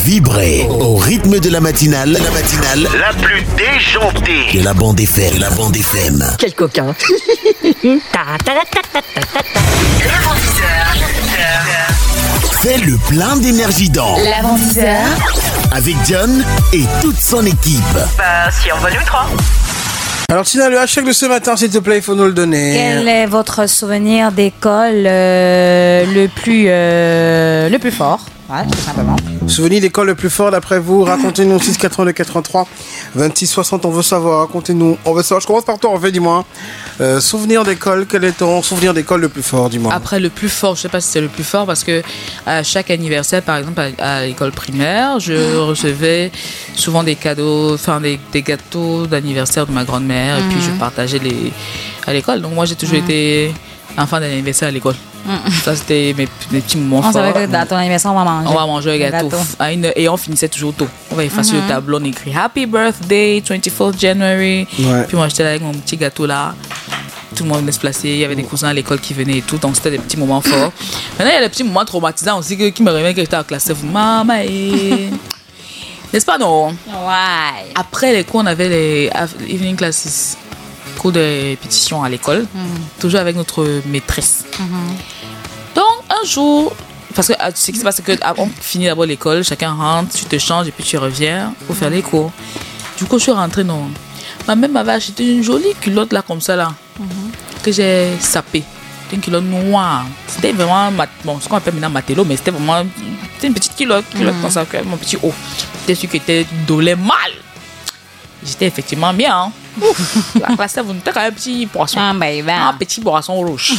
vibrez au rythme de la matinale. La plus déjantée De la bande FM. Quel coquin. Fais le plein d'énergie dans L'avant-10h. avec John et toute son équipe. Bah, si on va nous trois. Alors Tina, le hashtag de ce matin, s'il te plaît, il faut nous le donner. Quel est votre souvenir d'école le plus fort? Ouais, tout simplement. Souvenir d'école le plus fort d'après vous, racontez-nous 6 82 83 26 60, on veut savoir, racontez-nous, on veut savoir. Je commence par toi, en fait, dis-moi. Souvenir d'école, quel est ton souvenir d'école le plus fort, dis-moi. Après, le plus fort, je sais pas si c'est le plus fort parce que à chaque anniversaire, par exemple à l'école primaire, je recevais souvent des cadeaux, enfin des gâteaux d'anniversaire de ma grand-mère et puis je partageais à l'école. Donc moi, j'ai toujours été enfant d'anniversaire à l'école. Ça, c'était mes petits moments forts. On savait que à ton anniversaire, on va manger. On va manger un gâteau. Et on finissait toujours tôt. On va effacer le tableau, on écrit Happy Birthday, 24th January. Ouais. Puis moi, j'étais là avec mon petit gâteau là. Tout le monde venait se placer. Il y avait des cousins à l'école qui venaient et tout. Donc, c'était des petits moments forts. Maintenant, il y a des petits moments traumatisants aussi qui me reviennent quand j'étais en classe. Maman, n'est-ce pas, non? Ouais. Après les cours, on avait les evening classes, cours de répétition à l'école, toujours avec notre maîtresse. Donc, un jour, parce que ce qui se passe, c'est qu'on finit d'abord l'école, chacun rentre, tu te changes et puis tu reviens pour faire les cours. Du coup, je suis rentrée, non. Ma mère m'avait acheté une jolie culotte là, comme ça, là, que j'ai sapée. C'était une culotte noire. C'était vraiment, ce qu'on appelle maintenant matelot, mais c'était vraiment une petite culotte comme ça, mon petit haut. C'était celui qui était dolé mal. J'étais effectivement bien. Hein. La classe, vous n'étiez qu'un petit poisson. Un petit poisson rouge.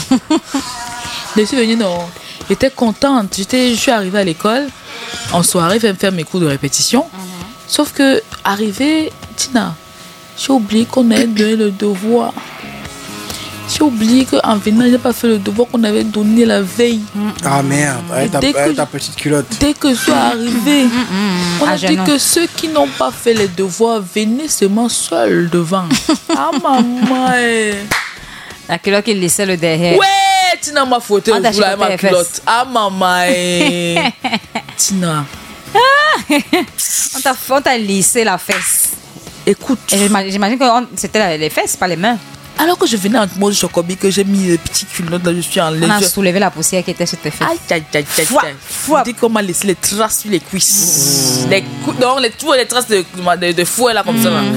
Je suis venue, non. J'étais contente. Je suis arrivée à l'école en soirée, faire mes cours de répétition. Sauf que, arrivée, Tina, j'ai oublié qu'on avait donné le devoir. J'ai oublié qu'en venant, je n'ai pas fait le devoir qu'on avait donné la veille. Ah merde, ta petite culotte. Dès que je suis arrivée, on a dit que ceux qui n'ont pas fait les devoirs venaient seulement seuls devant. Ah maman. La culotte qui laissait le derrière. Ouais, Tina m'a fouetté le jour là ma culotte. Ah maman. Tina. On t'a lissé la fesse. Écoute. Et j'imagine que c'était les fesses, pas les mains. Alors que je venais en mode chocobi, que j'ai mis les petits culottes là, je suis en On a soulevé la poussière qui était sur tes fesses. Aïe. Dis qu'on m'a laissé les traces sur les cuisses. Donc, les traces de fouet là, comme ça. Là.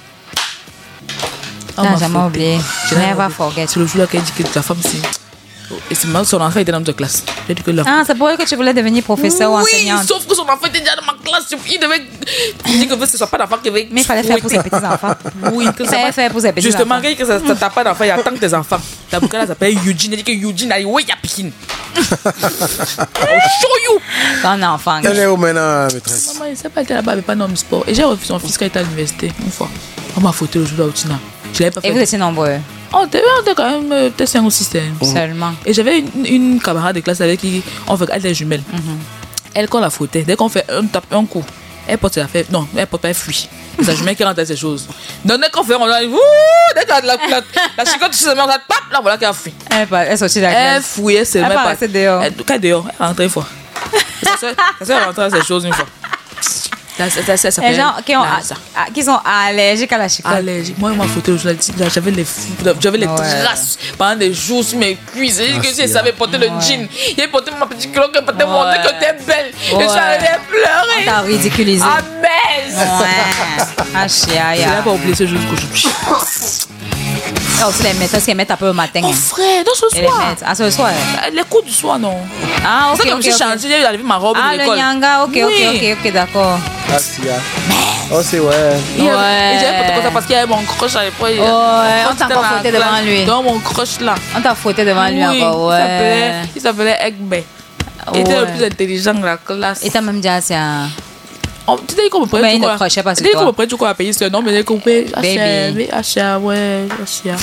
Non, jamais oublié. Never forget. C'est le jour là qu'elle dit que la femme, c'est. Et c'est mal, son enfant était dans notre classe. J'ai dit que c'est pour elle que tu voulais devenir professeur ou enseignante. Oui, sauf que son enfant était déjà dans ma classe. Il devait dire que ce ne soit pas d'enfant qui avait. Mais il fallait faire pour ses petits-enfants. Oui, que ça faire pour ses petits-enfants. Justement, quand ça n'a pas d'enfant, il y a tant que tes enfants. La boucle là s'appelle Eugene. Elle dit que Eugene, oui, il y a piscine. I'll show you. Ton enfant. Elle est où maintenant, maîtresse? Maman, il ne sait pas, elle était là-bas, elle n'avait pas d'homme sport. Et j'ai revu son fils quand il était à l'université, une fois. On m'a fouetté le jour là, Tina. Je l'avais pas fait. Et vous étiez nombreux? On était quand même peut-être 5 ou 6 seulement. Et j'avais une camarade de classe avec qui on fait elle des jumelles. Elle, quand on la fouettait, dès qu'on fait un coup, elle porte la fête. Non, elle porte pas, elle fuit. C'est sa jumelle qui rentre ces choses. Donc dès qu'on fait, on a dès que la chicotte se met en tête, là voilà qu'elle fuit. Elle sortit de la classe. Elle fouillait, elle se met pas. Dehors. Elle dehors, elle rentre une fois. Ça se rentre ces choses une fois. Les gens qui sont allergiques à la chicotte. Allergiques. Moi, ma photo, j'avais les traces pendant des jours sur mes cuisses. Que si elle savait porter le jean, il portait ma petite culotte, elle portait mon que t'es belle. Et je suis allée pleurer. On t'a ridiculisé. Amen. Ouais. Ah, chia. Je n'ai pas oublié ce jour qu'aujourd'hui. Aussi les maîtresses qui mettent un peu au matin. Oh frère, non, ce soir. Ah, ce soir. Les cours du soir, non. Ah, ok. C'est comme si j'ai changé, j'ai enlevé ma robe de l'école. Ah, le nyanga, ok, d'accord. Ah, si, oh, c'est ouais. Et j'avais porté comme ça parce qu'il y avait mon crush à l'époque. On t'a encore fouetté devant lui. Dans mon crush là. On t'a fouetté devant lui encore, ouais. Il s'appelait Egbe. Il était le plus intelligent de la classe. Et t'as même dit, c'est un... Tu sais qu'on me prête du quoi? Tu sais qu'on me prête du quoi à payer ce nom, mais qu'on paye Baby. Achat, ouais, Achat.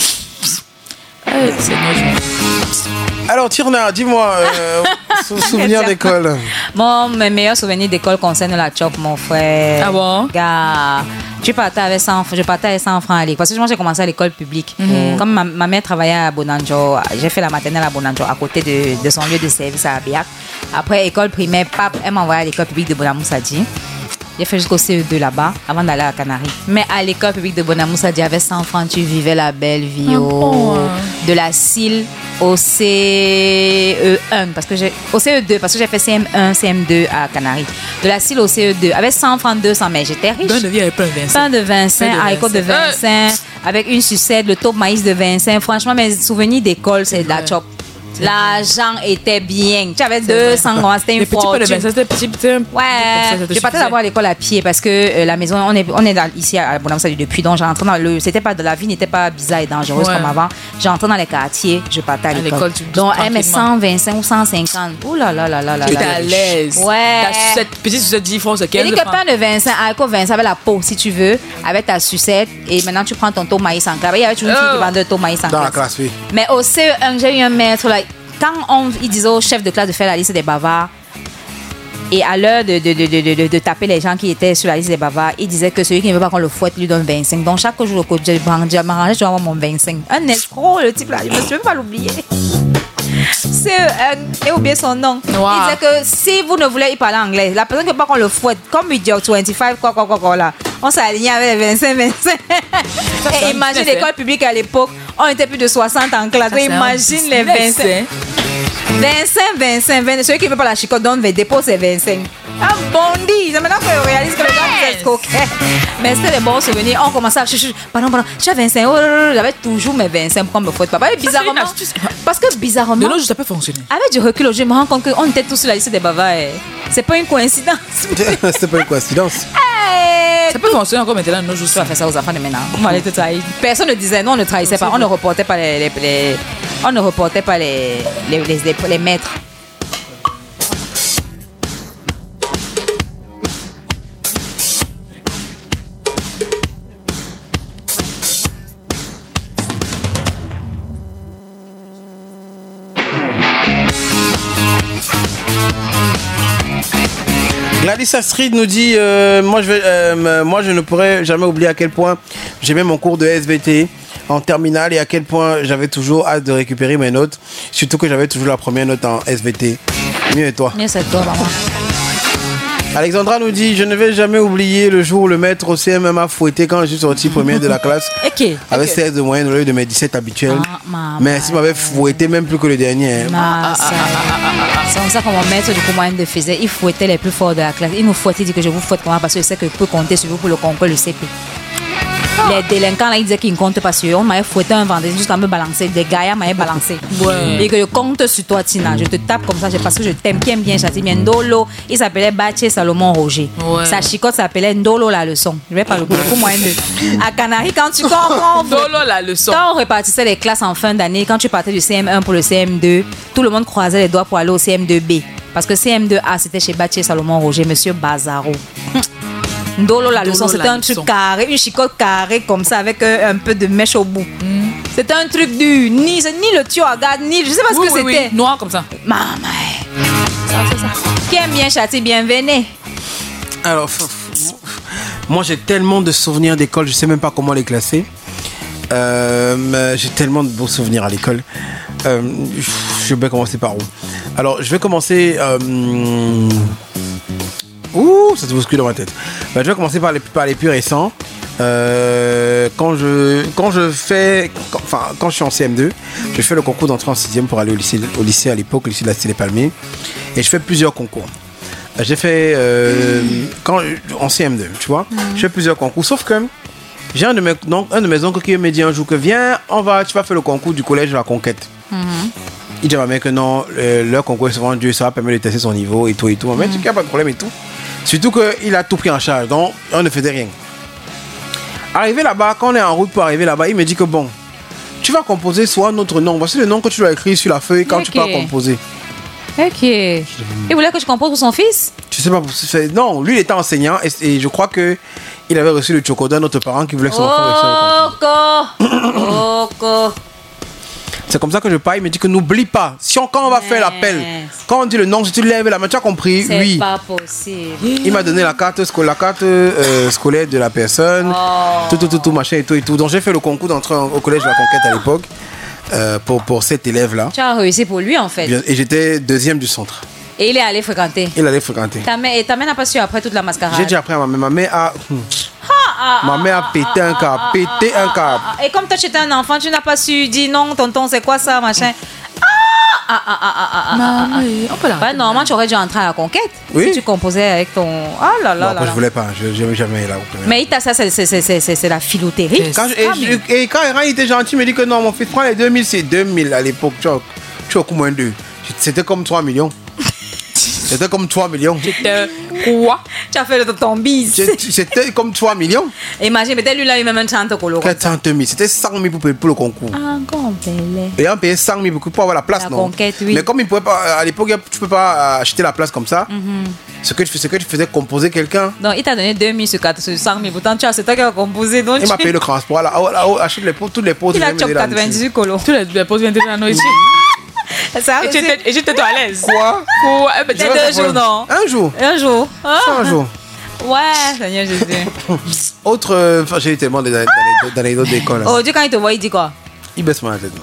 Alors Tirna, dis-moi, souvenir d'école. Mes meilleurs souvenirs d'école concernent la chop, mon frère. Ah bon? Gars, je partais avec 100 francs à l'école. Parce que moi, j'ai commencé à l'école publique. Comme ma mère travaillait à Bonanjo, j'ai fait la maternelle à Bonanjo, à côté de son lieu de service à Abiac. Après, école primaire, elle m'a envoyé à l'école publique de Bonamoussadi. J'ai fait jusqu'au CE2 là-bas avant d'aller à Canaries. Mais à l'école publique de Bonamoussadi, avec 100 francs, tu vivais la belle vie de la CIL au CE1 au CE2 parce que j'ai fait CM1, CM2 à Canaries. De la CIL au CE2 avec 100 francs, 200, mais j'étais riche. Pain de Vincent, haricots de Vincent, avec une sucette, le top maïs de Vincent. Franchement, mes souvenirs d'école, c'est de la chop. L'argent était bien. Tu avais 200 grammes, c'était une fortune. C'était petit. Ouais, je partais d'abord à l'école à pied parce que la maison, on est ici à Bonamoussadi depuis. Donc, j'entrais dans la vie n'était pas bizarre et dangereuse comme avant. J'entrais dans les quartiers, je partais à l'école. Donc, elle met 125 ou 150. Ouh là là là là là. Tu es à l'aise. Ouais. Ta petite sucette 10 francs, c'est 15 francs. Il dit que pain de Vincent, haricot Vincent avec la peau, si tu veux, avec ta sucette. Et maintenant, tu prends ton taux maïs en classe. Il y avait toujours une fille qui vendait le taux maïs en classe. Dans la classe, oui. Mais au CE1, j'ai eu un maître là. Quand il disait au chef de classe de faire la liste des bavards, et à l'heure de taper les gens qui étaient sur la liste des bavards, il disait que celui qui ne veut pas qu'on le fouette lui donne 25. Donc chaque jour, je m'arrangeais, je dois avoir mon 25. Un escroc, le type là, je ne peux pas l'oublier. J'ai oublié son nom. Wow. Il disait que si vous ne voulez pas parler anglais, la personne qui ne veut pas qu'on le fouette, comme il dit 25, quoi là, on s'alignait avec les 25. Et imagine l'école publique à l'époque, on était plus de 60 en classe. Imagine les 25. 25. Celui qui ne veut pas la chicotte donne des dépôts, c'est 25. Un bondi. C'est maintenant que je réalise que les gens sont coquets. Mais c'était des bons souvenirs. On commençait à pardon, je suis 25. J'avais toujours mes 25 pour qu'on me fouette. Papa, bizarrement. Parce que bizarrement. De l'autre, ça peut fonctionner. Avec du recul, je me rends compte qu'on était tous sur la liste des bavards. C'est pas une coïncidence. C'était pas une coïncidence. Ça peut fonctionner encore maintenant. Nous, je vais faire ça aux enfants de maintenant. On va aller te trahir. Personne ne disait, non, on ne trahissait pas. On ne reportait pas on ne reportait pas les maîtres. Gladys Astrid nous dit moi je ne pourrais jamais oublier à quel point j'aimais mon cours de SVT en terminale et à quel point j'avais toujours hâte de récupérer mes notes, surtout que j'avais toujours la première note en SVT. Mieux et toi? Mieux c'est toi, maman. Alexandra nous dit je ne vais jamais oublier le jour où le maître au CM m'a fouetté quand je suis sorti première de la classe avec 16 de moyenne au lieu de mes 17 habituels. Mais s'il m'avait fouetté même plus que le dernier. C'est comme ça que mon maître du coup moyenne de faisait. Il fouettait les plus forts de la classe. Il nous fouettait, il dit que je vous fouette comment parce que je sais que je peux compter sur vous pour le concours, le CP. Les délinquants là, ils disaient qu'ils ne comptent pas sur eux. On m'avait fouetté un vendredi jusqu'à me balancer. Des gars m'avaient balancé. Et que je compte sur toi, Tina. Je te tape comme ça parce que je t'aime bien, châtie bien. Ndolo, il s'appelait Baché Salomon Roger. Sa chicotte s'appelait Ndolo la leçon. Je vais pas le coup moyen de. À Canaries, quand tu comprends. Ndolo la leçon. Quand on répartissait les classes en fin d'année, quand tu partais du CM1 pour le CM2, tout le monde croisait les doigts pour aller au CM2B. Parce que CM2A, c'était chez Baché Salomon Roger, monsieur Bazaro. Ndolo la leçon, c'était un truc carré, une chicotte carrée comme ça avec un peu de mèche au bout. C'était un truc dur, ni le tuyau à garde, ni je sais pas ce que c'était. Oui, noir comme ça. Maman. Ça. Qui aime bien châtier, bienvenue. Alors, moi j'ai tellement de souvenirs d'école, je sais même pas comment les classer. J'ai tellement de beaux souvenirs à l'école. Je vais commencer par où? Alors, je vais commencer. Ça se bouscule dans ma tête. Je vais commencer par les plus récents. Quand je suis en CM2, je fais le concours d'entrée en 6e pour aller au lycée à l'époque, le lycée de la Cité-les-Palmiers. Et je fais plusieurs concours. J'ai fait en CM2, tu vois. Je fais plusieurs concours, sauf que j'ai un de mes oncles qui me dit un jour que viens, tu vas faire le concours du collège de la Conquête. Il dit à ma mère que non, leur concours est souvent dur, ça va permettre de tester son niveau et tout. Ma mère dit qu'il n'y a pas de problème et tout. Surtout qu'il a tout pris en charge, donc on ne faisait rien. Arrivé là-bas, quand on est en route pour arriver là-bas, il me dit que bon, tu vas composer soit notre nom. Voici le nom que tu dois écrire sur la feuille quand tu pars composer. Ok. Il voulait que je compose pour son fils? Je sais pas. Non, lui il était enseignant et je crois que il avait reçu le chocolat d'un autre parent qui voulait que son enfant réussisse. C'est comme ça que je parle. Il me dit que n'oublie pas. Quand on va faire l'appel, quand on dit le nom, si tu lèves la main, tu as compris? Oui. C'est pas possible. Il m'a donné la carte scolaire de la personne. Tout, machin et tout. Donc j'ai fait le concours d'entrée au collège de la Conquête à l'époque pour cet élève-là. Tu as réussi pour lui en fait. Et j'étais deuxième du centre. Et il est allé fréquenter. Il allait fréquenter. Ta mère n'a pas su après toute la mascarade. J'ai dit après à ma mère a... Ma mère a pété un câble. Et comme toi, tu étais un enfant, tu n'as pas su dire non, tonton, c'est quoi ça, machin. On peut la Ouais, normalement, tu aurais dû entrer à la conquête. Oui. Si tu composais avec ton. Ah là là Non, là. je là. voulais pas. Je n'ai jamais là. Mais ça, c'est la filouterie. Quand il était gentil, il me dit que non, mon fils, prends les 2000, c'est 2000 à l'époque. Tu as au coup moins 2. C'était comme 3 millions. C'était comme 3 millions. Quoi? Tu as fait ton bise. C'était comme 3 millions. Imagine, peut-être lui là, il m'a même 30 colos. 400 000. C'était 100 000 pour le concours. Encore belle. Et on payait 100 000 pour avoir la place, La non? conquête, oui. Mais comme il pouvait pas, à l'époque, tu peux pas acheter la place comme ça. Ce que tu faisais composer quelqu'un. Donc, il t'a donné 2000 sur 100 000. Pourtant, c'est toi qui as composé. Donc, Il m'a payé le transport. Là, achète toutes les pauses. Il a chopé 98 colos. Tu les poses bien déjà, non, ici. Ça, Et j'étais toi à l'aise. Quoi? peut-être 2 jours, non? Un jour. Un jour. Un jour. Ouais, Seigneur Jésus. Autre. J'ai eu tellement d'anecdotes d'école. Oh, Dieu, quand il te voit, il dit quoi? Il baisse ma tête. Non.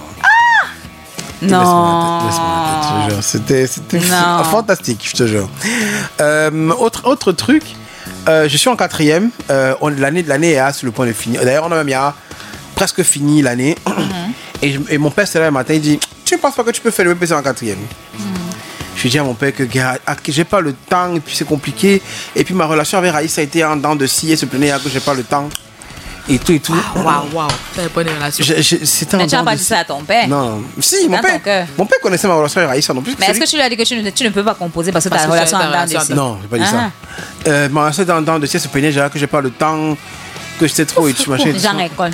Il Non. baisse ma tête, je te jure. C'était Non. fantastique, je te jure. Autre truc. Je suis en 4e. L'année est sur le point de finir. D'ailleurs, on a même presque fini l'année. Et mon père, c'est là le matin, il dit: tu ne penses pas que tu peux faire le BPC en 4e? Je lui dis à mon père que j'ai pas le temps, et puis c'est compliqué. Et puis ma relation avec Raïs a été en dents de scie, et se plaignait que j'ai pas le temps. Et tout. Waouh. T'avais pas de relation. C'était en Mais tu n'as dents pas de dit scie. ça à ton père. Non. Si, Dans ton cœur. mon père connaissait ma relation avec Raïs non plus. Mais est-ce que tu lui as dit que tu ne peux pas composer parce que ta relation en dents de scie? Non, j'ai pas dit ça. Ma relation en dents de scie, se plaignait que j'ai pas le temps, que j'étais trop. Jean école.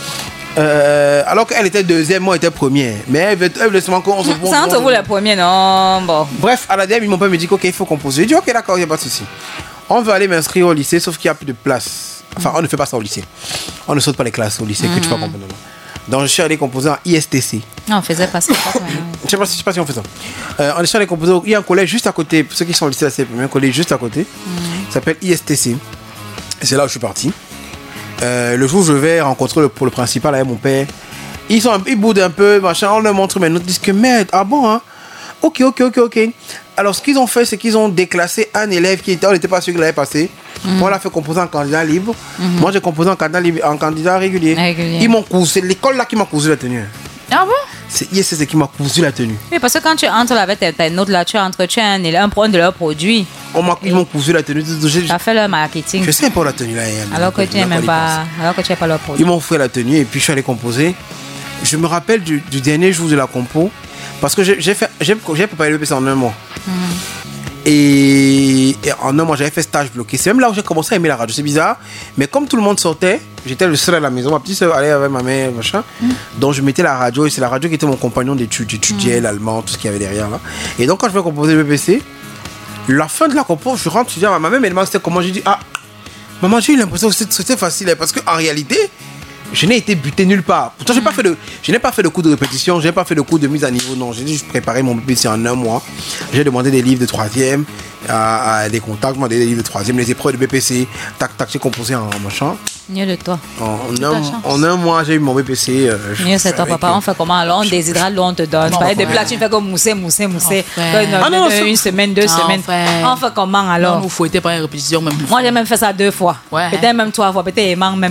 Alors qu'elle était 2e, moi j'étais 1er. Mais elle voulait seulement qu'on se C'est entre vous les premiers, non? Bon. Bref, à la DM, mon père me dit ok, il faut composer. Je dis ok, d'accord, il n'y a pas de souci. On veut aller m'inscrire au lycée, sauf qu'il n'y a plus de place. Enfin, on ne fait pas ça au lycée. On ne saute pas les classes au lycée que tu vas composer. Donc je suis allé composer en ISTC. Non, on faisait pas ça. Je sais pas si on fait ça. On est allé composer. Il y a un collège juste à côté. Pour ceux qui sont au lycée, c'est le premier collège juste à côté. Il s'appelle ISTC. Et c'est là où je suis parti. Le jour où je vais rencontrer le principal avec mon père, ils boudent un peu, machin, on leur montre mes notes, ils disent que merde, ah bon, hein? Ok. Alors ce qu'ils ont fait, c'est qu'ils ont déclassé un élève on n'était pas sûr qu'il allait passer. On l'a fait composer en candidat libre. Moi j'ai composé en candidat régulier. Ils m'ont cousu, c'est l'école là qui m'a cousu la tenue. Ah bon? C'est qui m'a cousu la tenue. Oui, parce que quand tu entres avec ta note là, tu entretiens un point de leur produit. Ils m'ont cousu la tenue. Tu as fait leur marketing. Je sais pas la tenue là. Alors que tu n'es même pas. Alors que tu n'es pas leur produit. Ils m'ont offert la tenue et puis je suis allé composer. Je me rappelle du dernier jour de la compo parce que j'ai préparé le PC en un mois. Et en un mois, j'avais fait stage bloqué. C'est même là où j'ai commencé à aimer la radio. C'est bizarre. Mais comme tout le monde sortait, j'étais le seul à la maison. Ma petite soeur allait avec ma mère, machin. Donc je mettais la radio et c'est la radio qui était mon compagnon d'études. J'étudiais l'allemand, tout ce qu'il y avait derrière là. Et donc quand je vais composer le BBC, la fin de la compo, je rentre, je dis à ma mère, me demande c'était comment. J'ai dit maman, j'ai eu l'impression que c'était facile. Parce qu'en réalité, je n'ai été buté nulle part. Pourtant, je n'ai pas fait de cours de répétition, je n'ai pas fait de cours de mise à niveau. Non, j'ai juste préparé mon BBC en un mois. J'ai demandé des livres de 3e, à des contacts, demandé des livres de 3e, les épreuves de BPC. Tac, j'ai composé en machin. Mieux de toi. En un mois, j'ai eu mon BPC. Mieux c'est toi, papa. On fait comment? Alors, on déshydrate, l'eau, on te donne. Pas des plats, tu fais comme mousser. Une semaine, 2 semaines. On fait comment alors? Non, nous fouettez pas une répétition même. Moi, j'ai même fait ça 2 fois. Ouais. Peut-être même 3 fois. Peut-être il manque même.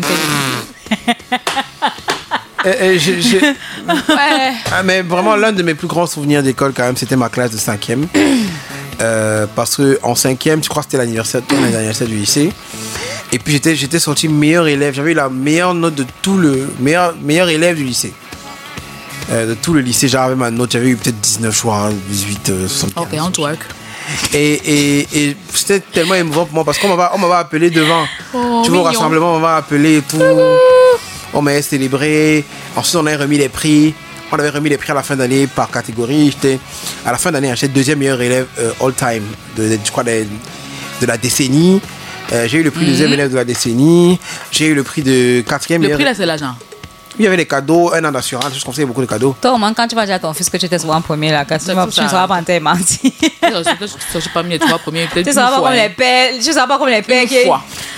Mais vraiment, l'un de mes plus grands souvenirs d'école, quand même, c'était ma classe de 5e. Parce qu'en 5e, je crois que c'était l'anniversaire du lycée. Et puis j'étais sorti meilleur élève. J'avais eu la meilleure note de tout le meilleur élève du lycée. De tout le lycée, j'avais ma note. J'avais eu peut-être 19 choix, 18, 75. Ok, on twerk. Et c'était tellement émouvant pour moi parce qu'on m'avait appelé devant. Tu vois, au rassemblement, on m'a appelé et tout. On m'avait célébré. Ensuite, on avait remis les prix. On avait remis les prix à la fin d'année par catégorie. À la fin d'année, j'étais 2e meilleur élève all-time je crois de la décennie. J'ai eu le prix 2e élève de la décennie. J'ai eu le prix de 4e. Le prix là, c'est l'argent. Il y avait des cadeaux, un an d'assurance. Je conseille beaucoup de cadeaux. Toi, au moins, quand tu vas dire à ton fils que tu étais souvent premier là, quand tu ne seras pas en terre menti. Je ne suis pas mis les 3 premiers, peut-être Tu ne seras pas comme les pères. Tu ne seras pas comme les pères qui.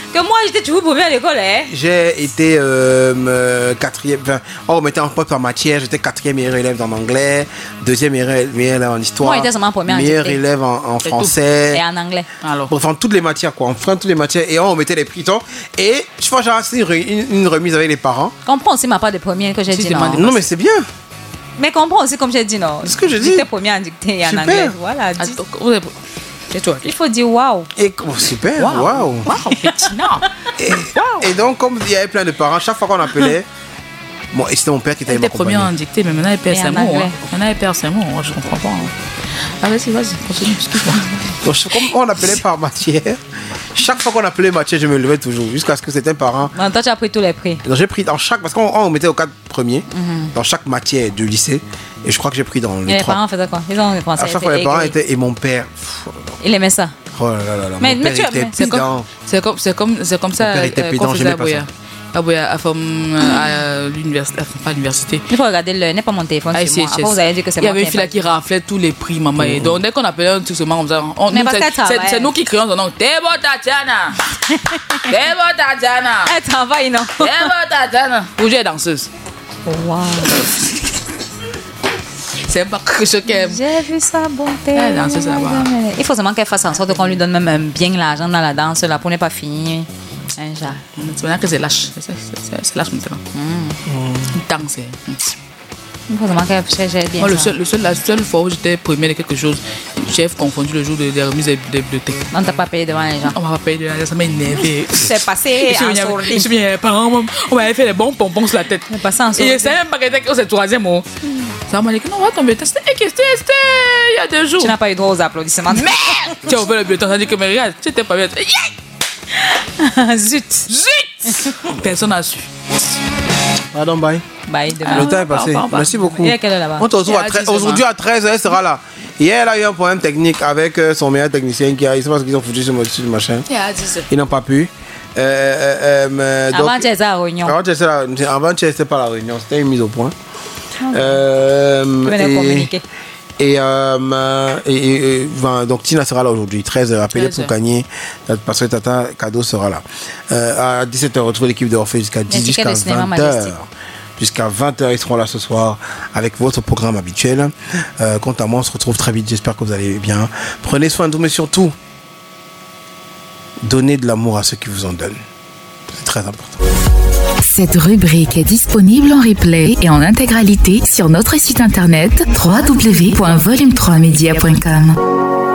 Que moi, j'étais toujours première à l'école, hein. J'ai été quatrième. Enfin, on mettait en pointe par matière. J'étais quatrième meilleur élève en anglais, deuxième meilleur élève en histoire. Moi, j'étais seulement première en meilleur dictée. élève en français. Et en anglais. Alors. Enfin, toutes les matières, quoi. On prend toutes les matières et on mettait les prix. Et je vois, j'ai une remise avec les parents. Comprends aussi ma part de première que j'ai Si, dit c'est non. demandé. Non, mais c'est bien. Mais comprends aussi comme j'ai dit non. C'est ce que je dis. J'étais première en dictée et en Super. anglais. Voilà. dis- Attends, c'est toi. Il faut dire waouh. Et super, waouh. Waouh, pertinent. Et donc, comme il y avait plein de parents, chaque fois qu'on appelait, bon, et c'était mon père qui était Elle était première en dictée, mais maintenant elle perd Et ses en mots. anglais. Hein. Maintenant elle perd ses mots, moi, je comprends pas. Hein. Ah, vas-y, continue, excuse-moi. Donc, comme on appelait par matière, chaque fois qu'on appelait matière, je me levais toujours, jusqu'à ce que c'était un parent. Bon, toi, tu as pris tous les prix. Donc, j'ai pris dans chaque, parce qu'on mettait aux 4 premiers, dans chaque matière du lycée, et je crois que j'ai pris dans Et les les 3. parents faisaient quoi? Ils ont commencé À chaque fois, les parents étaient, et mon père, Il aimait ça. oh là là là, Mais- mon mais père tu- était mais C'est pédant. comme ça Mon père était pédant, qu'on faisait j'aimais à pas Boya. À Boya, à l'université, enfin, pas à l'université. Il faut regarder le. N'est pas mon téléphone. Ah, sur moi. ICHS. Après, vous allez dire que c'est Il y moi avait qui une fille là qui raflait tous les prix, maman. Et donc, dès qu'on appelait un truc seulement comme ça, Mais parce qu'elle travaille. c'est nous qui créons son nom. T'es bon, Tatiana. T'es bon, Tatiana. Elle travaille, non? T'es bon, Tatiana. Aujourd'hui, elle est danseuse. Waouh. C'est pas quelque chose qu'elle aime. J'ai vu sa bonté. Elle danse, ça va. Il faut seulement qu'elle fasse en sorte qu'on lui donne même bien l'argent dans la danse là pour ne pas finir. Un genre. C'est maintenant que c'est lâche. C'est lâche maintenant. Une danse. Il faut seulement qu'elle gère bien. Moi, ça. la seule fois où j'étais première de quelque chose, j'ai confondu le jour des remises des bibliothèques. On t'a pas payé devant les gens. On m'a pas payé de l'argent, ça m'a énervé. C'est passé en Je sourdine. suis bien, parents, on m'avait fait des bons pompons sur la tête. C'est passé en Et sourdine. je savais même pas que c'était le troisième mot. Ça m'a dit que non, on va tomber. C'était il y a 2 jours. Tu n'as pas eu droit aux applaudissements. Merde! Tu as ouvert le bulletin, ça dit que mais regarde, tu n'étais pas bien. Zut. Zut! Personne n'a su. Pardon, bye. Bye. Le Demain. temps est passé. pardon. Merci beaucoup. Il y a quelle heure là-bas? On te retrouve Il y a 10 aujourd'hui à 13h, elle sera là. Hier, elle a eu un problème technique avec son meilleur technicien qui a. Il sait pas ce qu'ils ont foutu sur le machin. Il y a 10 heures. Ils n'ont pas pu. Avant, tu étais à Réunion. Avant, tu n'étais pas à la réunion, c'était une mise au point. Tu venais communiquer. Donc Tina sera là aujourd'hui, 13h. Appelez 13h. pour gagner, parce que Tata Cadeau sera là. À 17h, retrouvez l'équipe de Orphée jusqu'à 10, tickets jusqu'à de cinéma 20h. Majestic. Jusqu'à 20h, ils seront là ce soir avec votre programme habituel. Quant à moi, on se retrouve très vite. J'espère que vous allez bien. Prenez soin de vous, mais surtout, donnez de l'amour à ceux qui vous en donnent. C'est très important. Cette rubrique est disponible en replay et en intégralité sur notre site internet www.volume3media.com.